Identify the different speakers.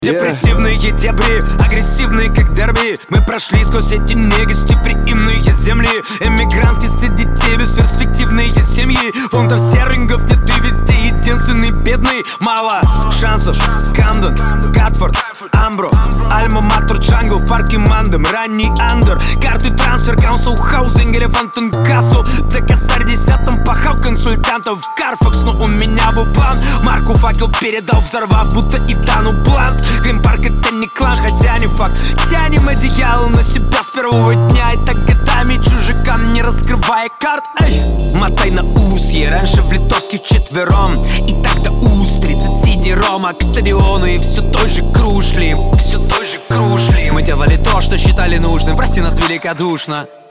Speaker 1: Депрессивные дебри, агрессивные как дерби. Мы прошли сквозь эти негостеприимные земли. Эмигрантский стыд детей, бесперспективные семьи. Фунтов стерлингов нет и везде единственный бедный. Мало шансов, Камден, Катфорд, Амбро, Альма-Матер, Джангл, в парке Мандем, ранний Андер. Карты трансфер, Каунсел, Хаузинг или Фонтен Кассел. За косарь 10-м пахал консультантов в Карфакс, но у меня был план. Марку факел передал, взорвав, будто Итану Блант. Грин-парк это не клан, хотя не факт. Тянем одеяло на себя с первого дня. И так годами чужакам, не раскрывая карт. Эй, мотай на усье, раньше в Литовске вчетвером. И так до уст, 30 синий рома к стадиону. И все той же крушли, все той же крушли. Мы делали то, что считали нужным, прости нас великодушно.